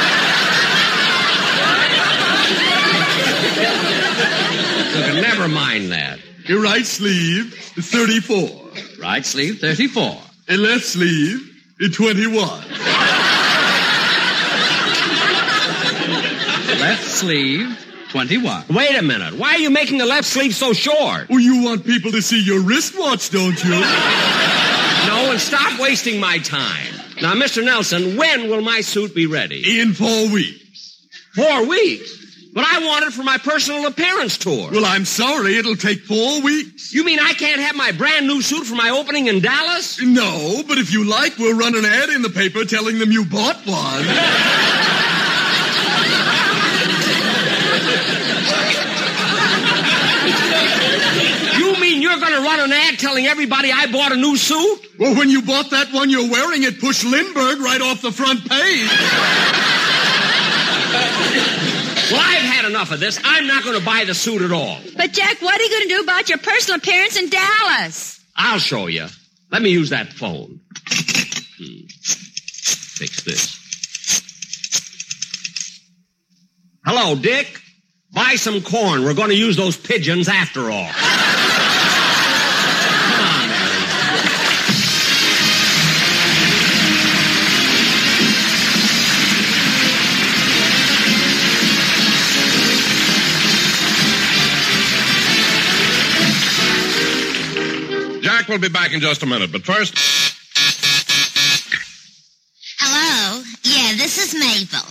Look, never mind that. A right sleeve, thirty-four. Right sleeve, thirty-four. A left sleeve, twenty-one. Left sleeve, twenty-one. Wait a minute. Why are you making the left sleeve so short? Well, you want people to see your wristwatch, don't you? No, and stop wasting my time. Now, Mister Nelson, when will my suit be ready? In four weeks. Four weeks? But I want it for my personal appearance tour. Well, I'm sorry. It'll take four weeks. You mean I can't have my brand new suit for my opening in Dallas? No, but if you like, we'll run an ad in the paper telling them you bought one. You mean you're going to run an ad telling everybody I bought a new suit? Well, when you bought that one you're wearing, it pushed Lindbergh right off the front page. Well, I've had enough of this. I'm not going to buy the suit at all. But, Jack, what are you going to do about your personal appearance in Dallas? I'll show you. Let me use that phone. Hmm. Fix this. Hello, Dick. Buy some corn. We're going to use those pigeons after all. Come on, Mary. Jack will be back in just a minute, but first... Hello? Yeah, this is Mabel.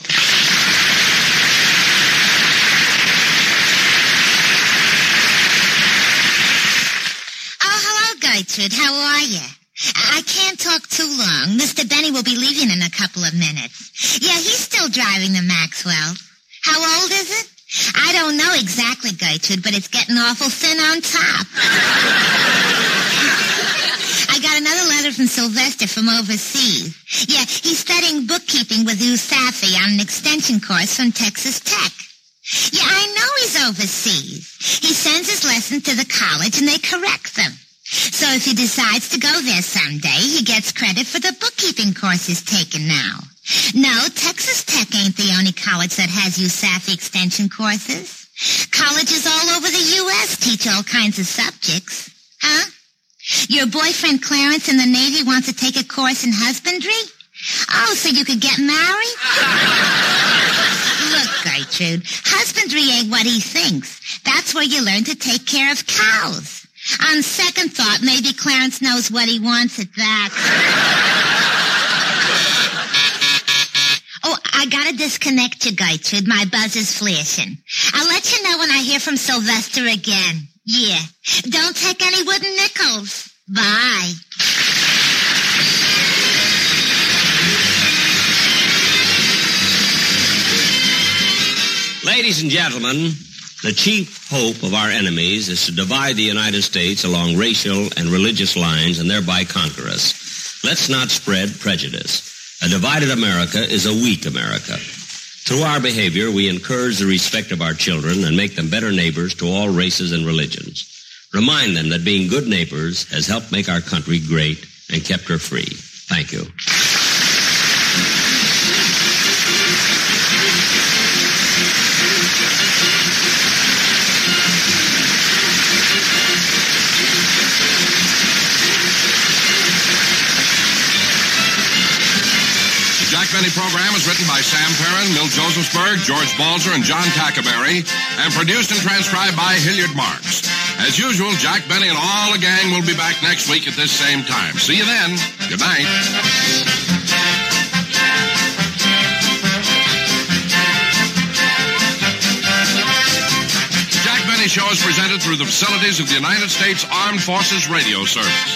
Gertrude, how are you? I can't talk too long. Mister Benny will be leaving in a couple of minutes. Yeah, he's still driving the Maxwell. How old is it? I don't know exactly, Gertrude, but it's getting awful thin on top. I got another letter from Sylvester from overseas. Yeah, he's studying bookkeeping with U S A F I on an extension course from Texas Tech. Yeah, I know he's overseas. He sends his lessons to the college and they correct them. So if he decides to go there someday, he gets credit for the bookkeeping course he's taken now. No, Texas Tech ain't the only college that has U S A F I extension courses. Colleges all over the U S teach all kinds of subjects. Huh? Your boyfriend Clarence in the Navy wants to take a course in husbandry? Oh, so you could get married? Look, Gertrude, husbandry ain't what he thinks. That's where you learn to take care of cows. On second thought, maybe Clarence knows what he wants at that. Oh, I gotta disconnect you, Gertrude. My buzz is flashing. I'll let you know when I hear from Sylvester again. Yeah. Don't take any wooden nickels. Bye. Ladies and gentlemen, the chief hope of our enemies is to divide the United States along racial and religious lines and thereby conquer us. Let's not spread prejudice. A divided America is a weak America. Through our behavior, we encourage the respect of our children and make them better neighbors to all races and religions. Remind them that being good neighbors has helped make our country great and kept her free. Thank you. The Jack Benny program is written by Sam Perrin, Milt Josephsberg, George Balzer, and John Tackaberry, and produced and transcribed by Hilliard Marks. As usual, Jack Benny and all the gang will be back next week at this same time. See you then. Good night. The Jack Benny Show is presented through the facilities of the United States Armed Forces Radio Service.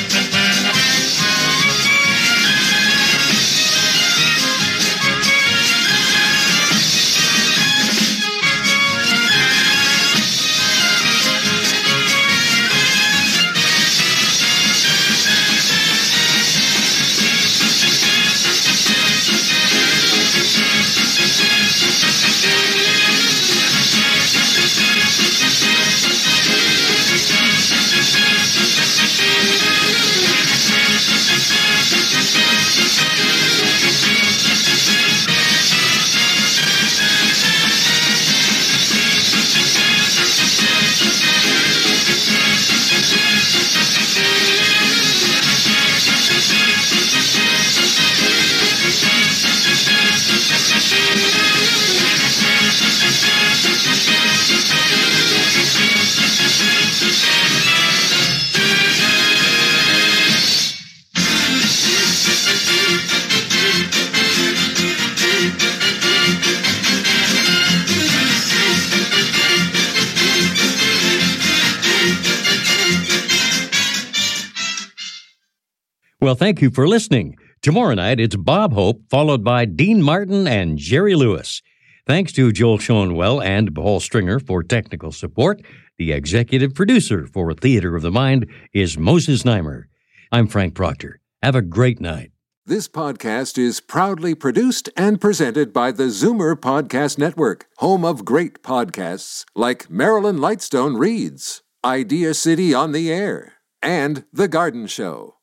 Well, thank you for listening. Tomorrow night, it's Bob Hope, followed by Dean Martin and Jerry Lewis. Thanks to Joel Schoenwell and Paul Stringer for technical support. The executive producer for Theater of the Mind is Moses Neimer. I'm Frank Proctor. Have a great night. This podcast is proudly produced and presented by the Zoomer Podcast Network, home of great podcasts like Marilyn Lightstone Reads, Idea City on the Air, and The Garden Show.